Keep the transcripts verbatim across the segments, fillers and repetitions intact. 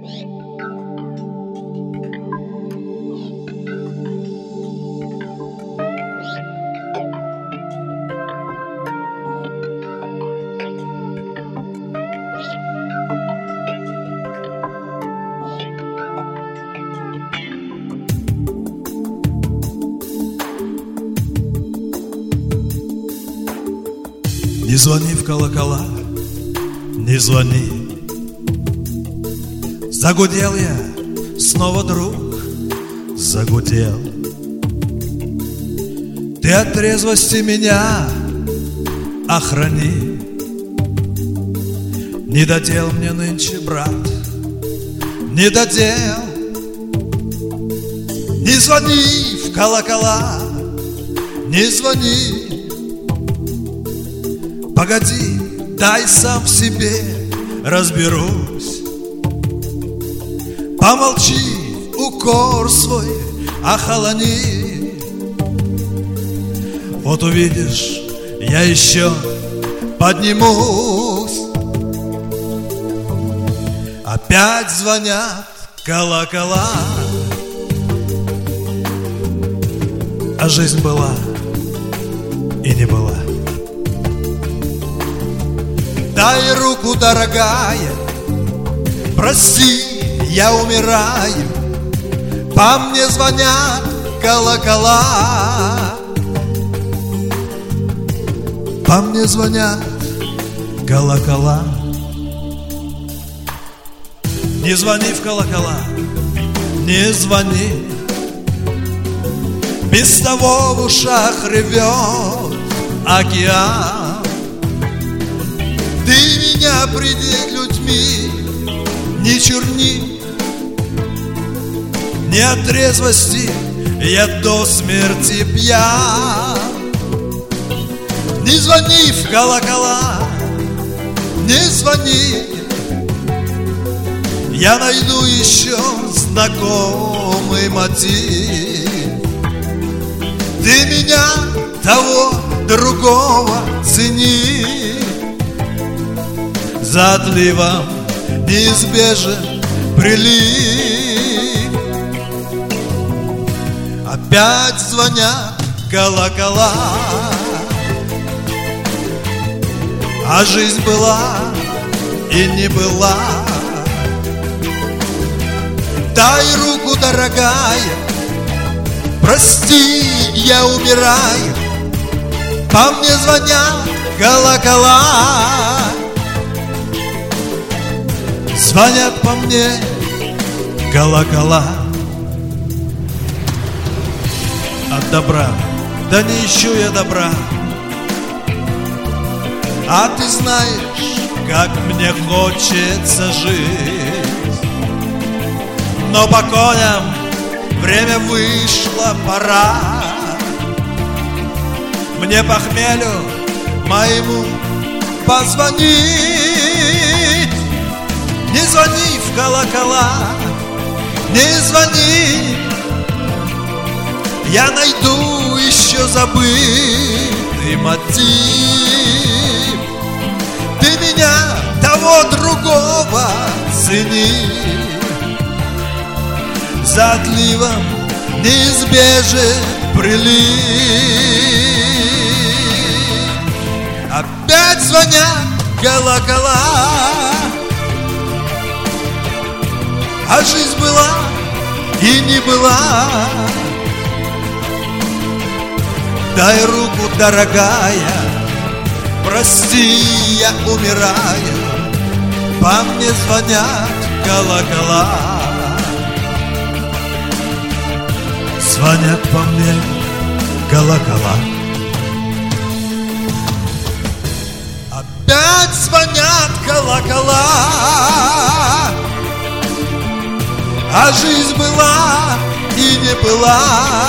Не звони в колокола, не звони. Загудел я, снова, друг, загудел. Ты от трезвости меня охрани. Не додел мне нынче, брат, не додел. Не звони в колокола, не звони. Погоди, дай сам в себе разберусь. Помолчи, укор свой охолони. Вот увидишь, я еще поднимусь. Опять звонят колокола, а жизнь была и не была. Дай руку, дорогая, прости, я умираю. По мне звонят колокола, по мне звонят колокола. Не звони в колокола, не звони. Без того в ушах ревет океан. Ты меня пред людьми не черни. Не от трезвости я до смерти пьян. Не звони в колокола, не звони. Я найду еще знакомый мотив. Ты меня, того, другого цени. За отливом неизбежен прилив. Опять звонят колокола, а жизнь была и не была. Дай руку, дорогая, прости, я умираю. По мне звонят колокола, звонят по мне колокола. От добра, да не ищу я добра. А ты знаешь, как мне хочется жить. Но по коням время вышло, пора. Мне по хмелю моему позвонить. Не звони в колокола, не звони. Я найду еще забытый мотив. Ты меня, того, другого цени. За отливом неизбежен прилив. Опять звонят колокола, а жизнь была и не была. Дай руку, дорогая, прости, я умираю. По мне звонят колокола, звонят по мне колокола. Опять звонят колокола, а жизнь была и не была.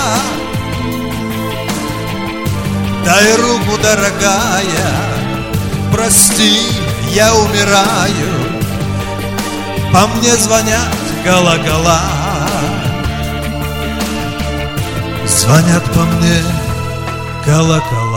Дай руку, дорогая, прости, я умираю. По мне звонят колокола, звонят по мне колокола.